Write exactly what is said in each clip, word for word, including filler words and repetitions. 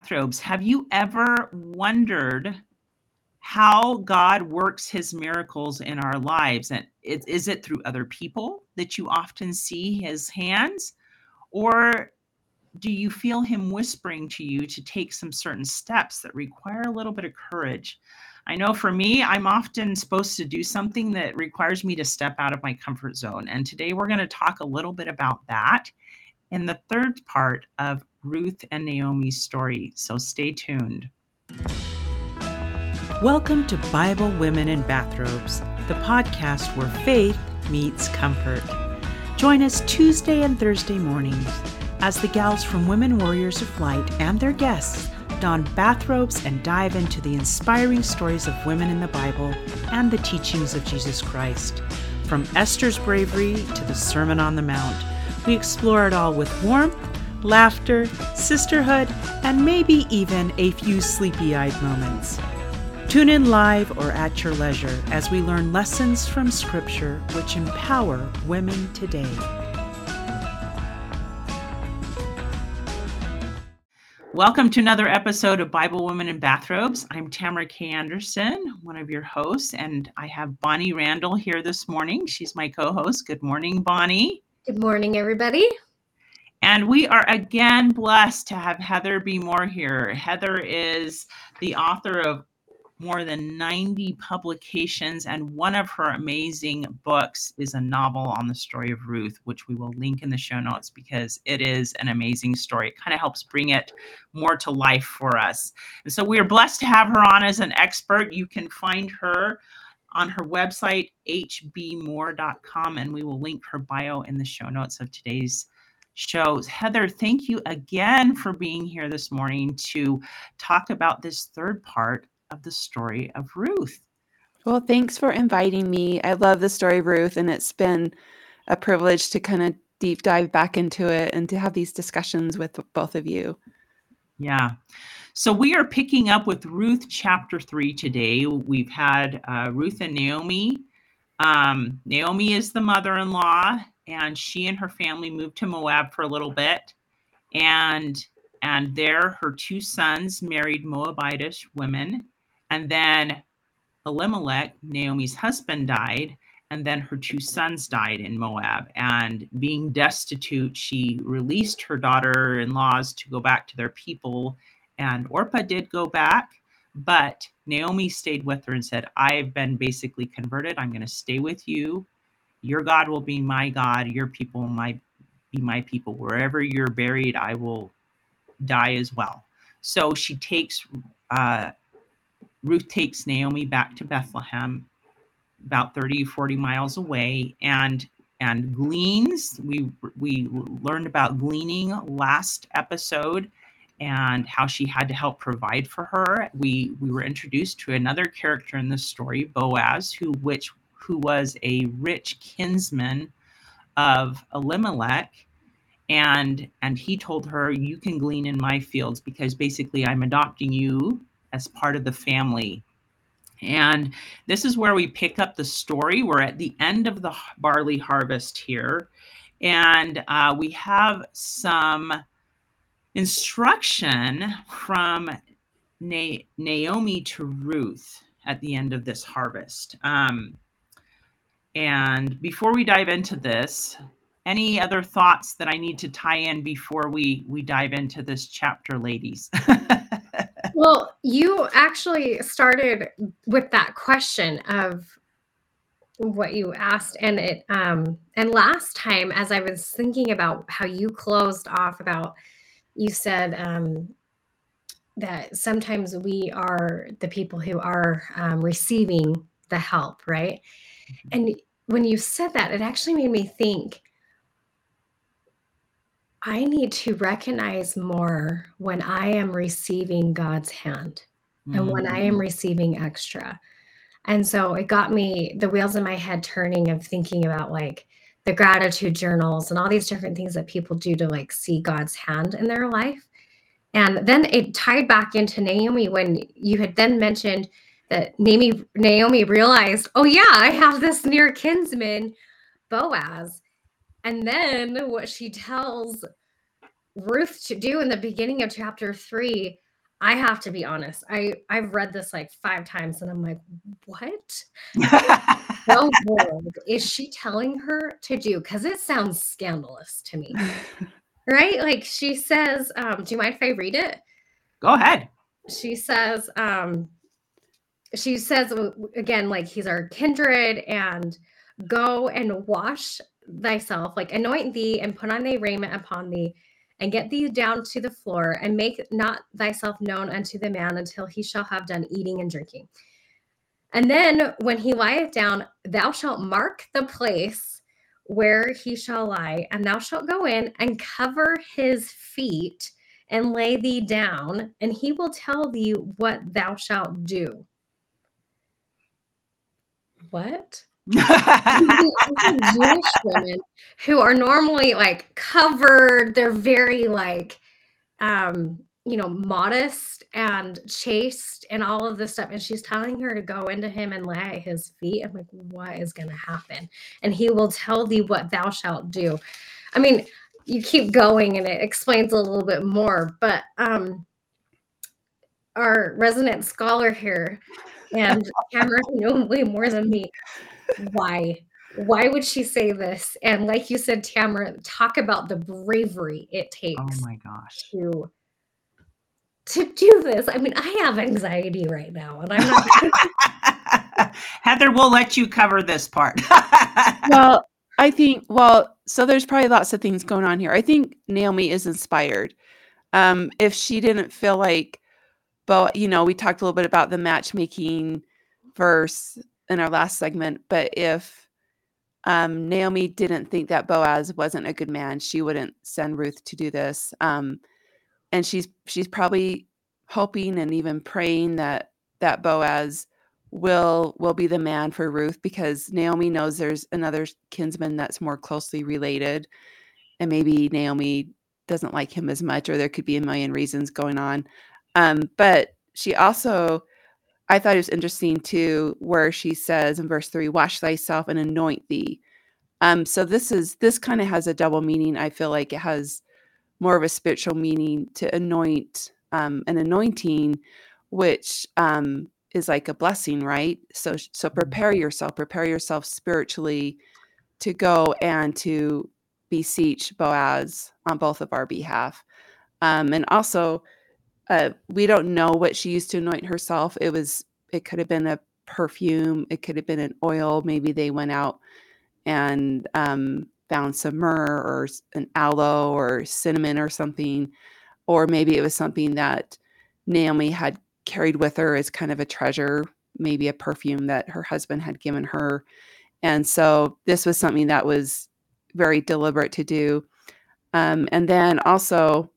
Bathrobes, have you ever wondered how God works his miracles in our lives? And is, is it through other people that you often see his hands? Or do you feel him whispering to you to take some certain steps that require a little bit of courage? I know for me, I'm often supposed to do something that requires me to step out of my comfort zone. And today we're going to talk a little bit about that in the third part of Ruth and Naomi's story. So stay tuned. Welcome to Bible Women in Bathrobes, the podcast where faith meets comfort. Join us Tuesday and Thursday mornings as the gals from Women Warriors of Light and their guests don bathrobes and dive into the inspiring stories of women in the Bible and the teachings of Jesus Christ. From Esther's bravery to the Sermon on the Mount, we explore it all with warmth, laughter, sisterhood, and maybe even a few sleepy-eyed moments. Tune in live or at your leisure as we learn lessons from Scripture which empower women today. Welcome to another episode of Bible Women in Bathrobes. I'm Tamara K. Anderson, one of your hosts, and I have Bonnie Randall here this morning. She's my co-host. Good morning, Bonnie. Good morning, everybody. And we are again blessed to have Heather B. Moore here. Heather is the author of more than ninety publications, and one of her amazing books is a novel on the story of Ruth, which we will link in the show notes because it is an amazing story. It kind of helps bring it more to life for us. And so we are blessed to have her on as an expert. You can find her on her website, h b moore dot com, and we will link her bio in the show notes of today's shows. Heather, thank you again for being here this morning to talk about this third part of the story of Ruth. Well, thanks for inviting me. I love the story of Ruth, and it's been a privilege to kind of deep dive back into it and to have these discussions with both of you. Yeah. So we are picking up with Ruth chapter three today. We've had uh, Ruth and Naomi. Um, Naomi is the mother-in-law, and she and her family moved to Moab for a little bit. And, and there, her two sons married Moabitish women. And then Elimelech, Naomi's husband, died, and then her two sons died in Moab. And being destitute, she released her daughter-in-laws to go back to their people. And Orpah did go back, but Naomi stayed with her and said, I've been basically converted. I'm going to stay with you. Your God will be my God. Your people will my, be my people. Wherever you're buried, I will die as well. So she takes... Uh, Ruth takes Naomi back to Bethlehem, about thirty, forty miles away, and and gleans. We we learned about gleaning last episode and how she had to help provide for her. We we were introduced to another character in this story, Boaz, who which who was a rich kinsman of Elimelech. And and he told her, you can glean in my fields because basically I'm adopting you as part of the family. And this is where we pick up the story. We're at the end of the barley harvest here. And uh, we have some instruction from Na- Naomi to Ruth at the end of this harvest. Um, and before we dive into this, any other thoughts that I need to tie in before we, we dive into this chapter, ladies? Well, you actually started with that question of what you asked. And it um, and last time, as I was thinking about how you closed off about, you said um, that sometimes we are the people who are um, receiving the help, right? Mm-hmm. And when you said that, it actually made me think, I need to recognize more when I am receiving God's hand mm-hmm. and when I am receiving extra. And so it got me the wheels in my head turning of thinking about like the gratitude journals and all these different things that people do to like see God's hand in their life. And then it tied back into Naomi when you had then mentioned that Naomi, Naomi realized, oh yeah, I have this near kinsman, Boaz. And then what she tells Ruth to do in the beginning of chapter three, I have to be honest. I I've read this like five times and I'm like, what? What world is she telling her to do? Because it sounds scandalous to me, right? Like she says, um, do you mind if I read it? Go ahead. She says, um, she says again, like he's our kindred, and go and wash thyself, like anoint thee and put on thy raiment upon thee, and get thee down to the floor, and make not thyself known unto the man until he shall have done eating and drinking. And then when he lieth down, thou shalt mark the place where he shall lie, and thou shalt go in and cover his feet and lay thee down, and he will tell thee what thou shalt do. What? Jewish women who are normally like covered, they're very like um you know, modest and chaste and all of this stuff, and she's telling her to go into him and lay at his feet. I'm like, what is going to happen? And he will tell thee what thou shalt do. I mean, you keep going and it explains a little bit more, but um our resident scholar here, and Tamara, you know way more than me. Why? Why would she say this? And like you said, Tamara, talk about the bravery it takes. Oh my gosh. To to do this. I mean, I have anxiety right now, and I'm not. Heather, we'll let you cover this part. Well, I think, well, so there's probably lots of things going on here. I think Naomi is inspired. Um, if she didn't feel like, Bo, you know, we talked a little bit about the matchmaking verse in our last segment, but if um, Naomi didn't think that Boaz wasn't a good man, she wouldn't send Ruth to do this. Um, and she's she's probably hoping and even praying that that Boaz will will be the man for Ruth, because Naomi knows there's another kinsman that's more closely related, and maybe Naomi doesn't like him as much, or there could be a million reasons going on. Um, but she also, I thought it was interesting too, where she says in verse three, wash thyself and anoint thee. Um, so this is, this kind of has a double meaning. I feel like it has more of a spiritual meaning to anoint, um, an anointing, which um, is like a blessing, right? So, so prepare yourself, prepare yourself spiritually to go and to beseech Boaz on both of our behalf. Um, and also, Uh, we don't know what she used to anoint herself. It was, it could have been a perfume. It could have been an oil. Maybe they went out and um, found some myrrh or an aloe or cinnamon or something. Or maybe it was something that Naomi had carried with her as kind of a treasure, maybe a perfume that her husband had given her. And so this was something that was very deliberate to do. Um, and then also,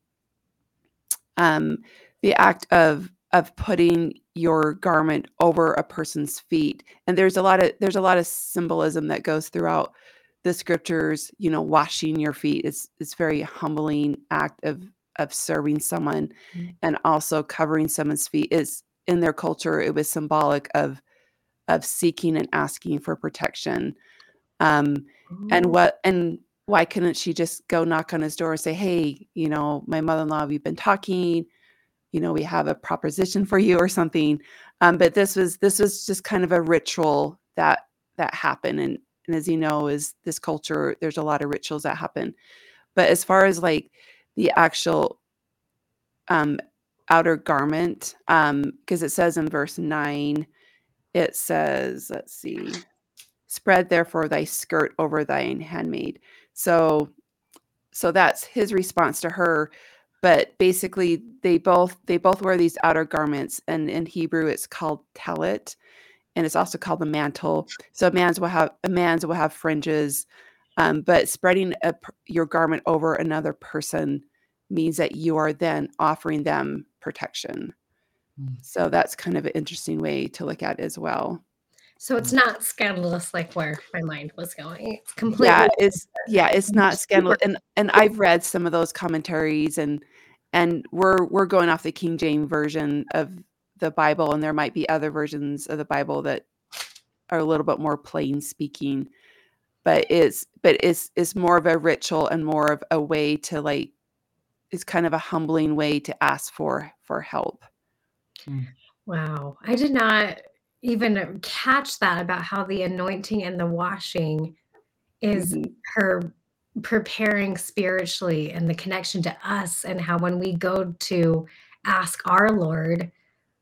Um, the act of of putting your garment over a person's feet, and there's a lot of there's a lot of symbolism that goes throughout the scriptures. You know, washing your feet is it's very humbling act of of serving someone, mm-hmm. and also covering someone's feet is in their culture. It was symbolic of of seeking and asking for protection. Um, mm-hmm. And what and why couldn't she just go knock on his door and say, hey, you know, my mother-in-law, we've been talking, you know, we have a proposition for you or something. Um, but this was, this was just kind of a ritual that, that happened. And, and as you know, is this culture, there's a lot of rituals that happen. But as far as like the actual um, outer garment, um, because it says in verse nine, it says, let's see, spread therefore thy skirt over thine handmaid. So, so that's his response to her. But basically, they both they both wear these outer garments, and in Hebrew it's called talit, and it's also called the mantle. So a man's will have a man's will have fringes, um, but spreading a, your garment over another person means that you are then offering them protection. Mm. So that's kind of an interesting way to look at it as well. So it's not scandalous like where my mind was going. It's completely yeah, it's yeah, it's not scandalous. And and I've read some of those commentaries, and and we're we're going off the King James version of the Bible, and there might be other versions of the Bible that are a little bit more plain speaking. But it's but it's it's more of a ritual and more of a way to like is kind of a humbling way to ask for for help. Wow. I did not even catch that about how the anointing and the washing is Mhm. her preparing spiritually and the connection to us, and how when we go to ask our Lord,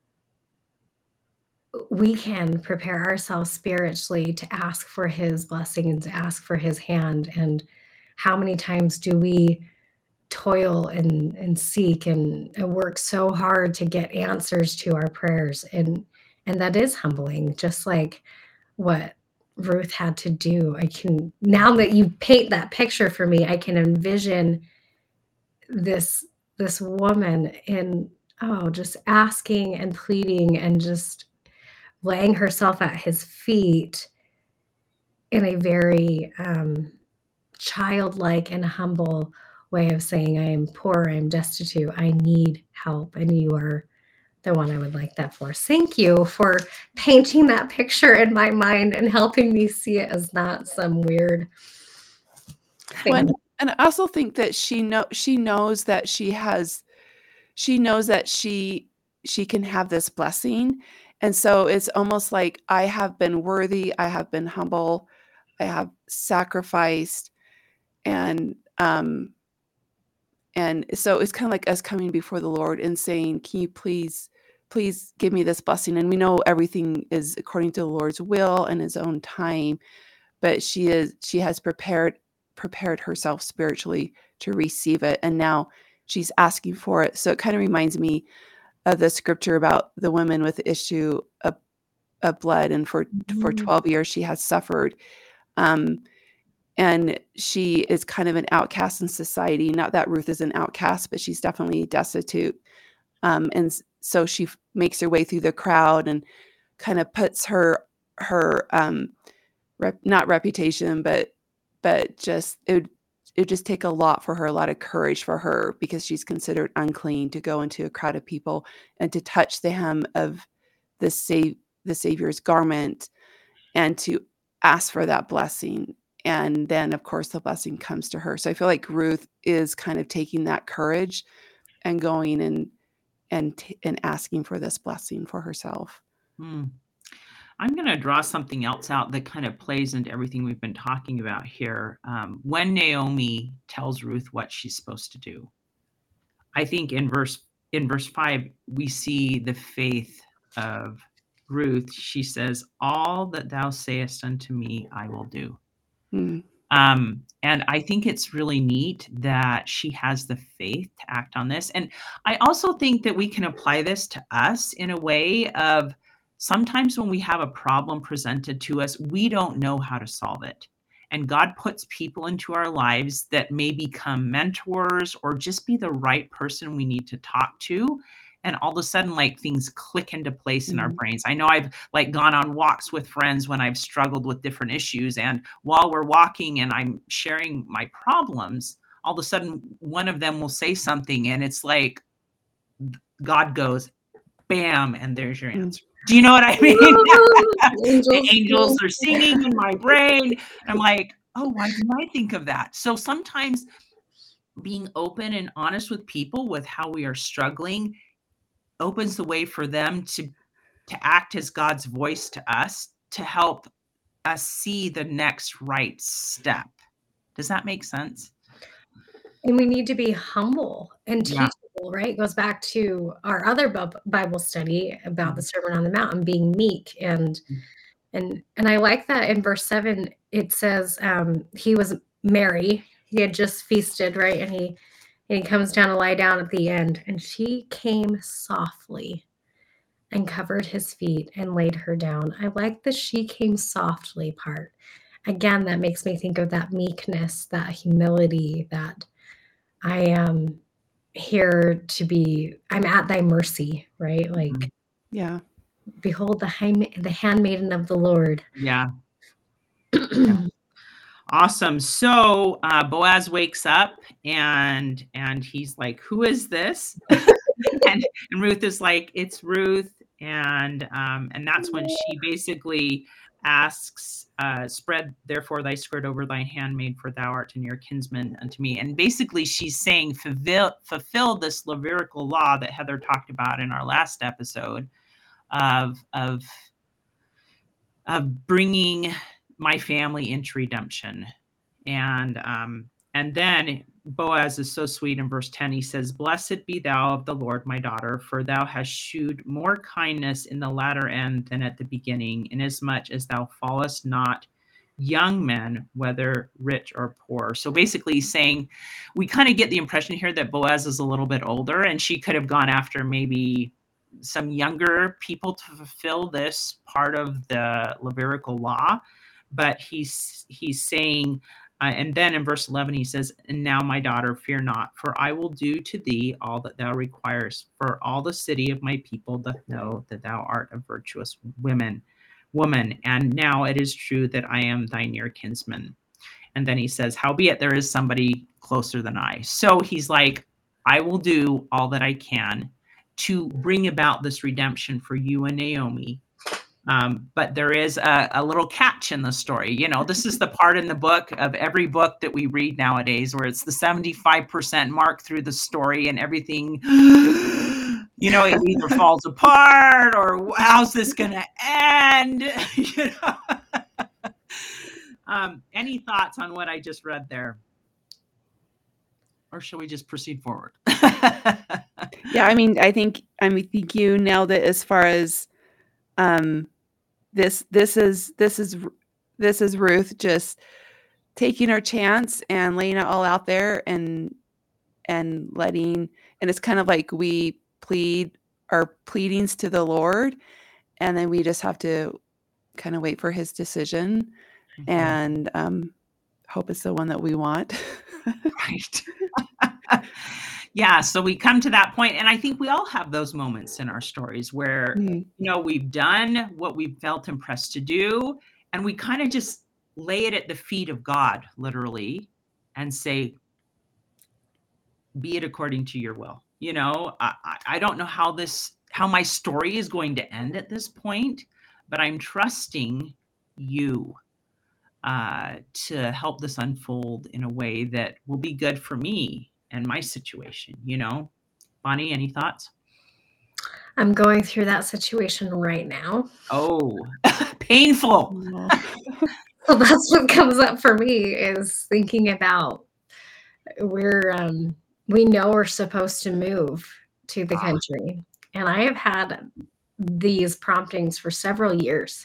we can prepare ourselves spiritually to ask for his blessing and to ask for his hand. And how many times do we toil and and seek and, and work so hard to get answers to our prayers, and and that is humbling, just like what Ruth had to do. I can, now that you paint that picture for me, I can envision this this woman in, oh, just asking and pleading and just laying herself at his feet in a very um, childlike and humble way of saying, I am poor, I am destitute, I need help, and you are the one I would like that for. Thank you for painting that picture in my mind and helping me see it as not some weird thing. Well, and, and I also think that she know she knows that she has she knows that she she can have this blessing. And so it's almost like, I have been worthy, I have been humble, I have sacrificed, and um and so it's kind of like us coming before the Lord and saying, can you please please give me this blessing? And we know everything is according to the Lord's will and his own time, but she is she has prepared prepared herself spiritually to receive it, and now she's asking for it. So it kind of reminds me of the scripture about the woman with the issue of, of blood, and for mm-hmm. for twelve years she has suffered, um, and she is kind of an outcast in society. Not that Ruth is an outcast, but she's definitely destitute, um, and so she f- makes her way through the crowd and kind of puts her her um, rep- not reputation, but but just it would it would just take a lot for her, a lot of courage for her, because she's considered unclean to go into a crowd of people and to touch the hem of the sa- the Savior's garment and to ask for that blessing. And then, of course, the blessing comes to her. So I feel like Ruth is kind of taking that courage and going and and t- and asking for this blessing for herself. Hmm. I'm going to draw something else out that kind of plays into everything we've been talking about here. Um, when Naomi tells Ruth what she's supposed to do, I think in verse in verse five, we see the faith of Ruth. She says, all that thou sayest unto me, I will do. Mm. Um, and I think it's really neat that she has the faith to act on this. And I also think that we can apply this to us in a way of, sometimes when we have a problem presented to us, we don't know how to solve it. And God puts people into our lives that may become mentors or just be the right person we need to talk to. And all of a sudden, like, things click into place mm-hmm. in our brains. I know I've like gone on walks with friends when I've struggled with different issues. And while we're walking and I'm sharing my problems, all of a sudden one of them will say something and it's like God goes, bam, and there's your answer. Do you know what I mean? angels. The angels are singing in my brain. I'm like, oh, why didn't I think of that? So sometimes being open and honest with people with how we are struggling opens the way for them to, to act as God's voice to us, to help us see the next right step. Does that make sense? And we need to be humble and teachable, yeah. right? It goes back to our other Bible study about mm-hmm. the Sermon on the Mount, being meek. And mm-hmm. and and I like that in verse seven, it says um, he was merry. He had just feasted, right? And he and he comes down to lie down at the end. And she came softly and covered his feet and laid her down. I like the she came softly part. Again, that makes me think of that meekness, that humility, that I am here to be, I'm at thy mercy, right? Like, yeah. Behold the, hand, the handmaiden of the Lord. Yeah. yeah. Awesome. So uh, Boaz wakes up and and he's like, who is this? and, and Ruth is like, it's Ruth. And um, and that's when she basically asks, uh, spread therefore thy skirt over thy handmaid, for thou art a near kinsman unto me. And basically she's saying, fulfill, fulfill this Levitical law that Heather talked about in our last episode of, of, of bringing my family into redemption. And, um, and then Boaz is so sweet in verse ten. He says, blessed be thou of the Lord, my daughter, for thou hast shewed more kindness in the latter end than at the beginning, inasmuch as thou fallest not young men, whether rich or poor. So basically he's saying, we kind of get the impression here that Boaz is a little bit older, and she could have gone after maybe some younger people to fulfill this part of the Levitical law. But he's he's saying, Uh, and then in verse eleven, he says, and now, my daughter, fear not, for I will do to thee all that thou requirest. For all the city of my people doth know that thou art a virtuous woman, woman. And now it is true that I am thy near kinsman. And then he says, howbeit there is somebody closer than I. So he's like, I will do all that I can to bring about this redemption for you and Naomi. Um, but there is a, a little catch in the story. You know, this is the part in the book of every book that we read nowadays where it's the seventy-five percent mark through the story and everything, you know, it either falls apart or how's this going to end? You know? um, any thoughts on what I just read there? Or shall we just proceed forward? Yeah, I mean, I think, I mean, I think you nailed it as far as, um, This this is this is this is Ruth just taking her chance and laying it all out there and and letting, and it's kind of like we plead our pleadings to the Lord, and then we just have to kind of wait for his decision. Mm-hmm. and um, hope it's the one that we want. Right. Yeah, so we come to that point, and I think we all have those moments in our stories where, mm. you know, we've done what we felt impressed to do, and we kind of just lay it at the feet of God, literally, and say, be it according to your will. You know, I, I don't know how this, how my story is going to end at this point, but I'm trusting you uh, to help this unfold in a way that will be good for me and my situation, you know. Bonnie, any thoughts? I'm going through that situation right now. Oh, painful. So that's what comes up for me, is thinking about we're, um, we know we're supposed to move to the country. And I have had these promptings for several years.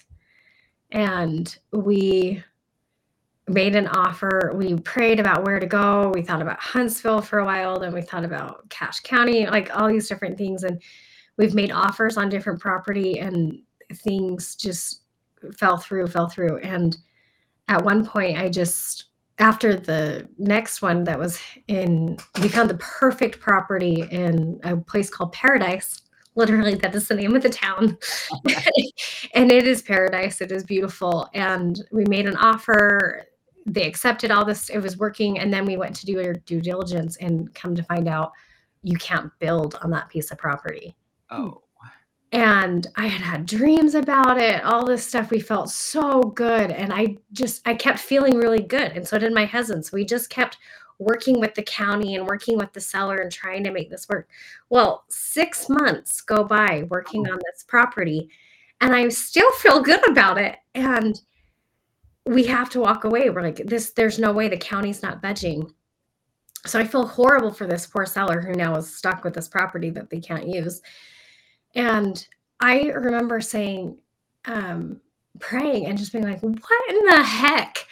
And we made an offer. We prayed about where to go. We thought about Huntsville for a while. Then we thought about Cache County, like all these different things. And we've made offers on different property, and things just fell through, fell through. And at one point, I just, after the next one that was in, we found the perfect property in a place called Paradise. Literally, that is the name of the town. And it is paradise. It is beautiful. And we made an offer. They accepted all this. It was working. And then we went to do our due diligence and come to find out you can't build on that piece of property. Oh. And I had had dreams about it, all this stuff. We felt so good. And I just, I kept feeling really good. And so did my husband. So we just kept working with the county and working with the seller and trying to make this work. Well, six months go by working on this property, and I still feel good about it. And we have to walk away. We're like, this, there's no way, the county's not budging. So I feel horrible for this poor seller who now is stuck with this property that they can't use. And I remember saying, um, praying and just being like, what in the heck?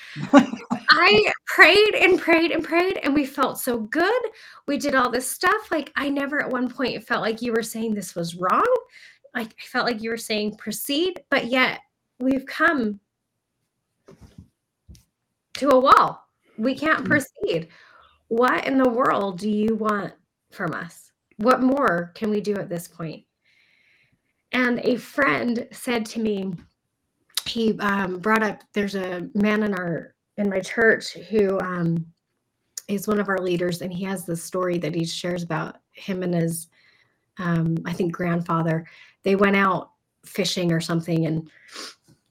I prayed and prayed and prayed, and we felt so good. We did all this stuff. Like, I never at one point felt like you were saying this was wrong. Like, I felt like you were saying proceed, but yet we've come to a wall. We can't proceed. What in the world do you want from us? What more can we do at this point? And a friend said to me, he um, brought up, there's a man in our in my church who um, is one of our leaders, and he has this story that he shares about him and his, um, I think, grandfather. They went out fishing or something, and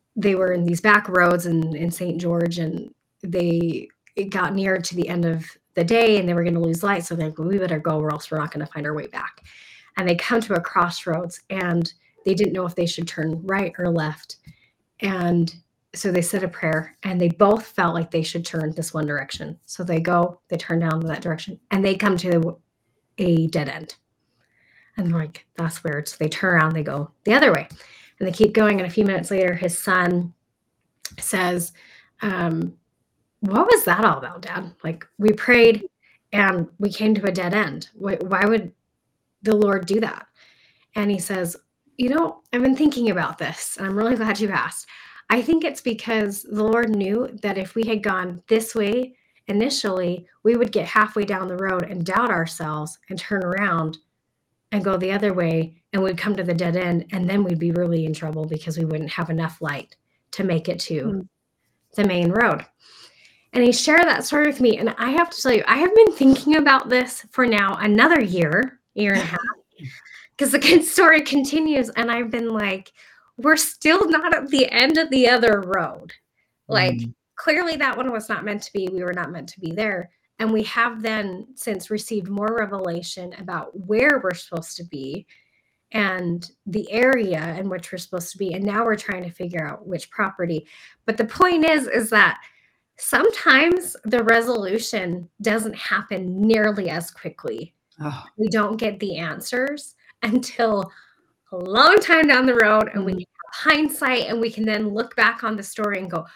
they were in these back roads in, in Saint George, and they it got near to the end of the day and they were going to lose light. So they're like, well, we better go or else we're not going to find our way back. And they come to a crossroads and they didn't know if they should turn right or left. And so they said a prayer and they both felt like they should turn this one direction. So they go, they turn down that direction and they come to a dead end. And they're like, that's weird. So they turn around, they go the other way and they keep going. And a few minutes later, his son says, um, what was that all about, Dad? Like, we prayed and we came to a dead end. Why, why would the Lord do that? And he says, you know, I've been thinking about this and I'm really glad you asked. I think it's because the Lord knew that if we had gone this way initially, we would get halfway down the road and doubt ourselves and turn around and go the other way, and we'd come to the dead end, and then we'd be really in trouble because we wouldn't have enough light to make it to mm. the main road. And he shared that story with me, and I have to tell you, I have been thinking about this for now another year, year and a half, because the story continues, and I've been like, we're still not at the end of the other road. Like, mm. clearly that one was not meant to be. We were not meant to be there. And we have then since received more revelation about where we're supposed to be and the area in which we're supposed to be. And now we're trying to figure out which property. But the point is, is that sometimes the resolution doesn't happen nearly as quickly. Oh. We don't get the answers until a long time down the road, and we have hindsight, and we can then look back on the story and go,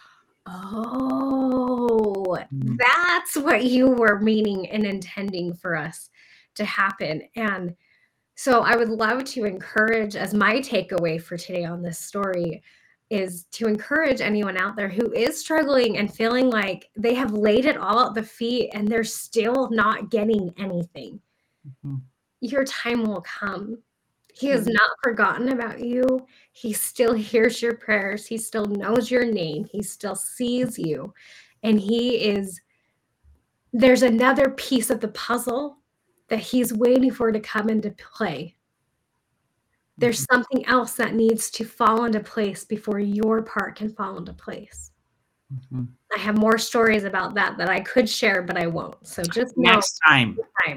oh, that's what you were meaning and intending for us to happen. And so I would love to encourage, as my takeaway for today on this story, is to encourage anyone out there who is struggling and feeling like they have laid it all at the feet and they're still not getting anything. Mm-hmm. Your time will come. He has not forgotten about you. He still hears your prayers. He still knows your name. He still sees you. And he is, there's another piece of the puzzle that he's waiting for to come into play. There's something else that needs to fall into place before your part can fall into place. Mm-hmm. I have more stories about that that I could share, but I won't. So just next time. time.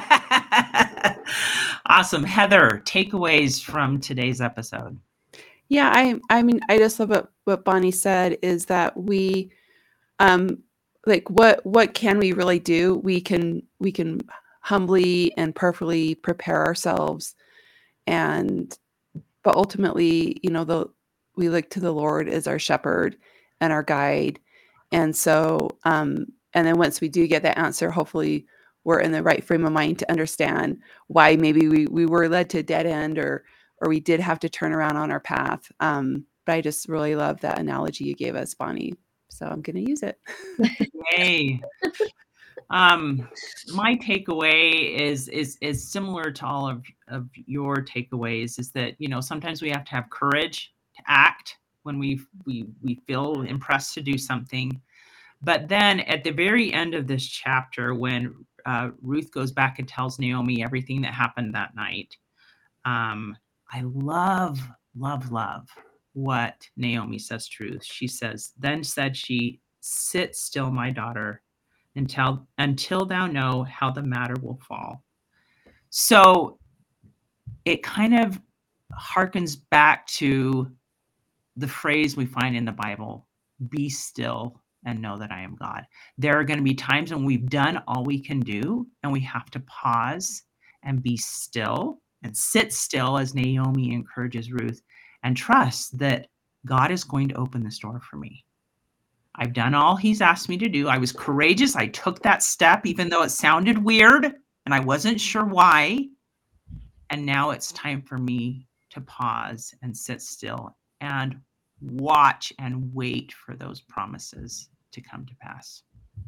Awesome. Heather, takeaways from today's episode. Yeah, I I mean, I just love what, what Bonnie said is that we, um, like what what can we really do? We can we can humbly and prayerfully prepare ourselves, and but ultimately, you know, the we look to the Lord as our shepherd and our guide, and so um, and then once we do get that answer, hopefully we're in the right frame of mind to understand why maybe we we were led to a dead end or or we did have to turn around on our path. Um, but I just really love that analogy you gave us, Bonnie. So I'm going to use it. Yay. Um, my takeaway is, is, is similar to all of, of your takeaways, is that, you know, sometimes we have to have courage to act when we, we, we feel impressed to do something. But then at the very end of this chapter, when uh, Ruth goes back and tells Naomi everything that happened that night, um, I love, love, love what Naomi says to Ruth. She says, then said she, sit still, my daughter, until, until thou know how the matter will fall. So it kind of harkens back to the phrase we find in the Bible, be still and know that I am God. There are going to be times when we've done all we can do and we have to pause and be still and sit still, as Naomi encourages Ruth, and trust that God is going to open this door for me. I've done all he's asked me to do. I was courageous. I took that step, even though it sounded weird and I wasn't sure why. And now it's time for me to pause and sit still and watch and wait for those promises to come to pass.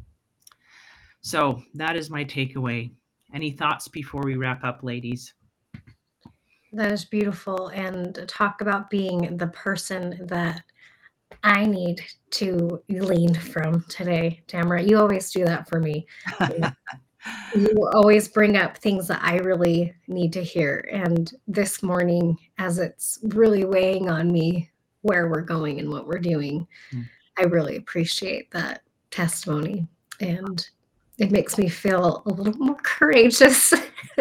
So that is my takeaway. Any thoughts before we wrap up, ladies? That is beautiful. And talk about being the person that I need to glean from today, Tamara. You always do that for me. You always bring up things that I really need to hear. And this morning, as it's really weighing on me, where we're going and what we're doing. Mm. I really appreciate that testimony, and it makes me feel a little more courageous.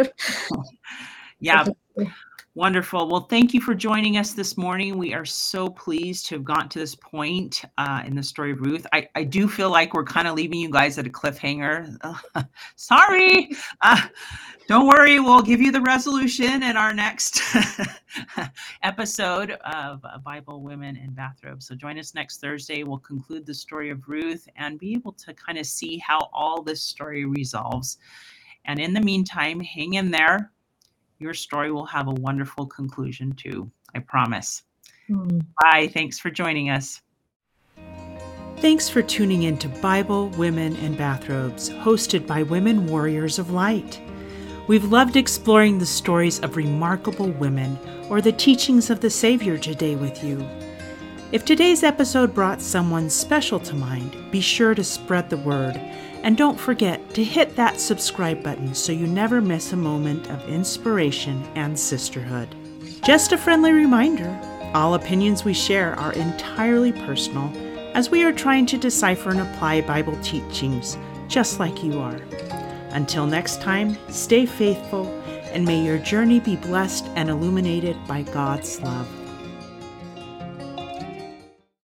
Yeah. Wonderful. Well, thank you for joining us this morning. We are so pleased to have gotten to this point uh, in the story of Ruth. I, I do feel like we're kind of leaving you guys at a cliffhanger. Uh, sorry. Uh, don't worry. We'll give you the resolution in our next episode of Bible Women in Bathrobes. So join us next Thursday. We'll conclude the story of Ruth and be able to kind of see how all this story resolves. And in the meantime, hang in there. Your story will have a wonderful conclusion too, I promise. Mm. Bye. Thanks for joining us. Thanks for tuning in to Bible Women in Bathrobes, hosted by Women Warriors of Light. We've loved exploring the stories of remarkable women or the teachings of the Savior today with you. If today's episode brought someone special to mind, be sure to spread the word. And don't forget to hit that subscribe button so you never miss a moment of inspiration and sisterhood. Just a friendly reminder, all opinions we share are entirely personal, as we are trying to decipher and apply Bible teachings just like you are. Until next time, stay faithful, and may your journey be blessed and illuminated by God's love.